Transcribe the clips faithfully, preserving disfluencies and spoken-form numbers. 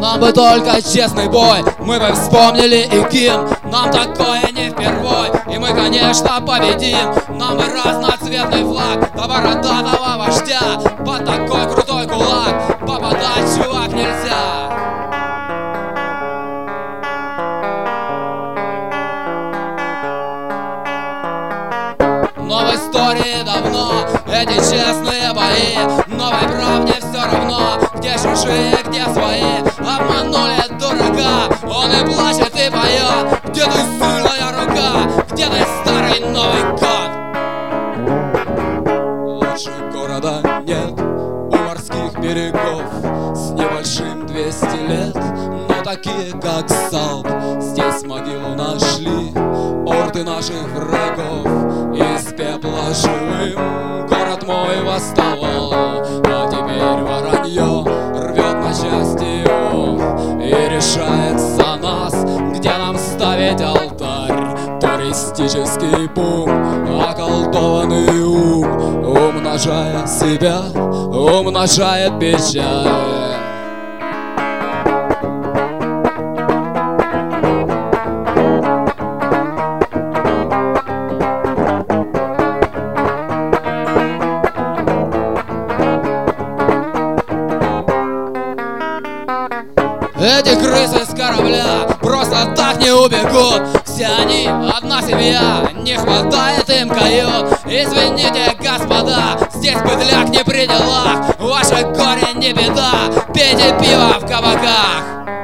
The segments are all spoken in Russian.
Нам бы только честный бой, мы бы вспомнили и гимн. Нам такое не впервой, и мы, конечно, победим. Нам бы разноцветный флаг до бородатого вождя. Под такой крутой кулак попадать, чувак, нельзя. Но в истории давно эти честные бои. Новой правде все равно, где чужие, где свои. Обманули дурака, он и плачет, и поет. Где ты, сильная рука, где ты, старый Новый год? Лучше города нет у морских берегов, с небольшим двести лет. Но такие, как Салп, здесь могилу нашли орды наших врагов. Из пепла живым город мой восставал, а теперь воронье рвет на части его и решает за нас, где нам ставить алтарь. Туристический бум, околдованный ум, умножая себя, умножает печаль. Эти крысы с корабля просто так не убегут. Все они одна семья, не хватает им кают. Извините, господа, здесь быдляк не при делах. Ваше горе не беда, пейте пиво в кабаках.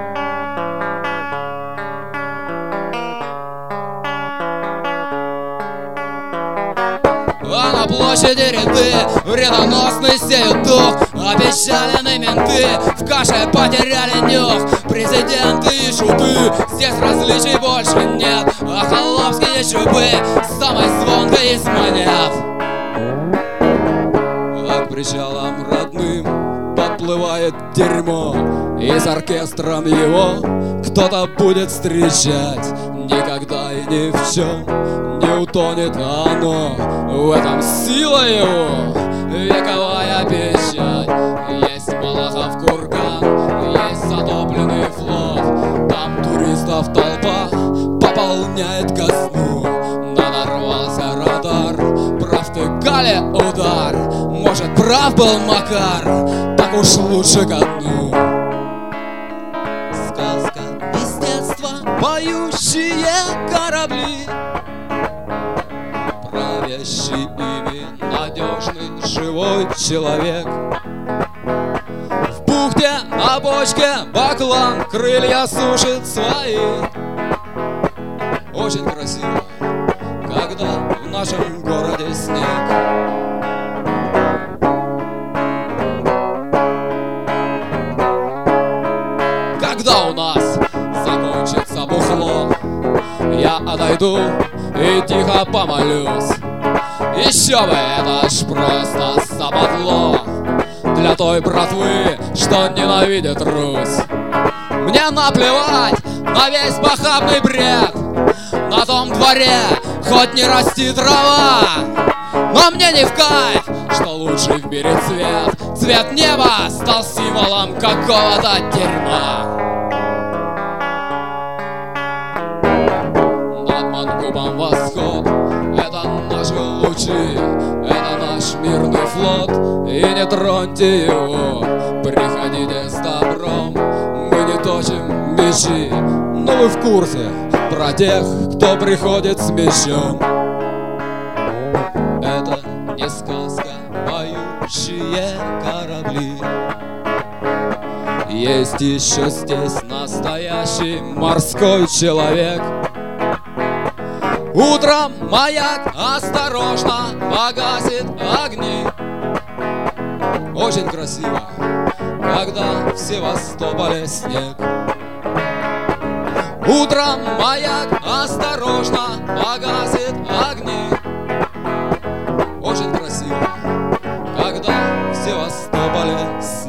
А на площади ряды вредоносный сеют дух. Опечалены менты, в каше потеряли нюх. Президенты и шуты, здесь различий больше нет. А холопские чубы самой звонкой из монет. А к причалам родным подплывает дерьмо, и с оркестром его кто-то будет встречать. Никогда и ни в чем не утонет оно, в этом сила его, вековая печать. Есть Малахов курган, есть затопленный флот, там туристов толпа пополняет казну. Надорвался радар, провтыкали удар. Может, прав был Макар, так уж лучше ко дну. Сказка из детства, поющие корабли, правящий ими надежный живой человек. В бухте на бочке баклан крылья сушит свои. Очень красиво, когда в нашем городе снег. Когда у нас закончится бухло, я отойду и тихо помолюсь. Еще бы, это ж просто западло для той братвы, что ненавидит Русь. Мне наплевать на весь похабный бред, на том дворе хоть не расти трава. Но мне не в кайф, что лучший в мире цвет, цвет неба стал символом какого-то дерьма. Над Мангубом восход, это наши лучи, это наш мирный флот, и не троньте его. Приходите с добром, мы не точим мечи, но вы в курсе про тех, кто приходит с мечом. Это не сказка, поющие корабли. Есть еще здесь настоящий морской человек. Утром маяк осторожно погасит огни. Очень красиво, когда в Севастополе снег. Утром маяк осторожно погасит огни. Очень красиво, когда в Севастополе снег.